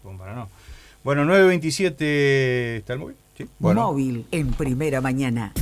como para no. Bueno, 9:27, ¿está el móvil? Sí. Bueno. Móvil en Primera Mañana.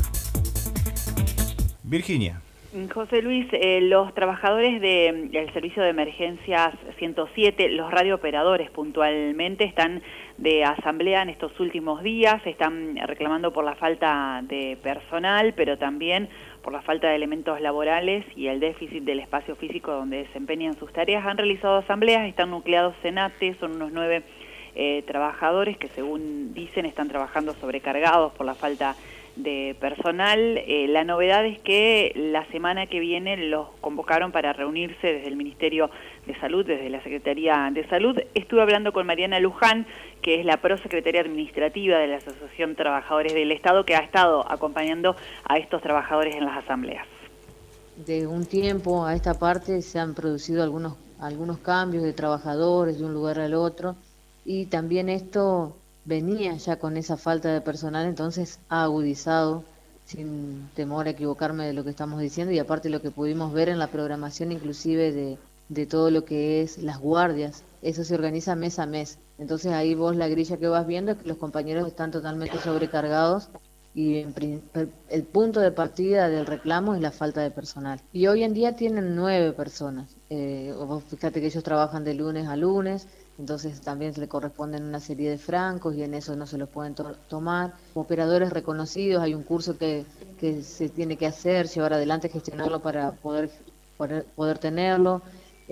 Virginia. José Luis, los trabajadores del Servicio de Emergencias 107, los radiooperadores puntualmente, están de asamblea en estos últimos días, están reclamando por la falta de personal, pero también por la falta de elementos laborales y el déficit del espacio físico donde desempeñan sus tareas. Han realizado asambleas, están nucleados en ATE, son unos 9 trabajadores que, según dicen, están trabajando sobrecargados por la falta de personal. La novedad es que la semana que viene los convocaron para reunirse desde el Ministerio de Salud, desde la Secretaría de Salud. Estuve hablando con Mariana Luján, que es la prosecretaria administrativa de la Asociación Trabajadores del Estado, que ha estado acompañando a estos trabajadores en las asambleas. De un tiempo a esta parte se han producido algunos cambios de trabajadores de un lugar al otro, y también esto venía ya con esa falta de personal, entonces ha agudizado, sin temor a equivocarme de lo que estamos diciendo, y aparte lo que pudimos ver en la programación inclusive de todo lo que es las guardias, eso se organiza mes a mes, entonces ahí vos la grilla que vas viendo es que los compañeros están totalmente sobrecargados, y el punto de partida del reclamo es la falta de personal. Y hoy en día tienen 9 personas, vos fíjate que ellos trabajan de lunes a lunes, entonces también le corresponden una serie de francos y en eso no se los pueden tomar. Operadores reconocidos, hay un curso que se tiene que hacer, llevar adelante, gestionarlo para poder tenerlo.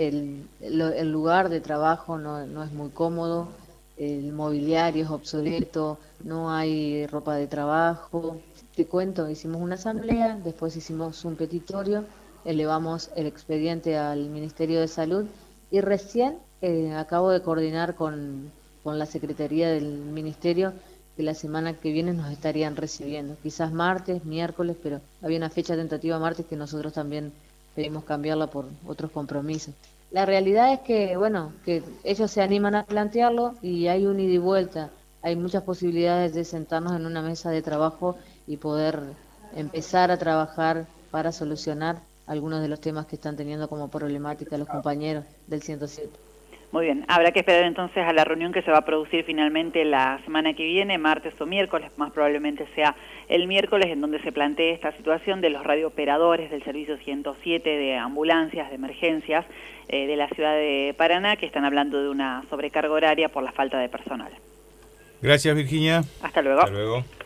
El lugar de trabajo no es muy cómodo, el mobiliario es obsoleto, no hay ropa de trabajo. Te cuento, hicimos una asamblea, después hicimos un petitorio, elevamos el expediente al Ministerio de Salud y recién acabo de coordinar con la Secretaría del Ministerio que la semana que viene nos estarían recibiendo, quizás martes, miércoles, pero había una fecha tentativa martes que nosotros también pedimos cambiarla por otros compromisos. La realidad es que, bueno, que ellos se animan a plantearlo y hay un ida y vuelta, hay muchas posibilidades de sentarnos en una mesa de trabajo y poder empezar a trabajar para solucionar algunos de los temas que están teniendo como problemática los compañeros del 107. Muy bien, habrá que esperar entonces a la reunión que se va a producir finalmente la semana que viene, martes o miércoles, más probablemente sea el miércoles, en donde se plantee esta situación de los radiooperadores del Servicio 107 de ambulancias, de emergencias de la ciudad de Paraná, que están hablando de una sobrecarga horaria por la falta de personal. Gracias, Virginia. Hasta luego. Hasta luego.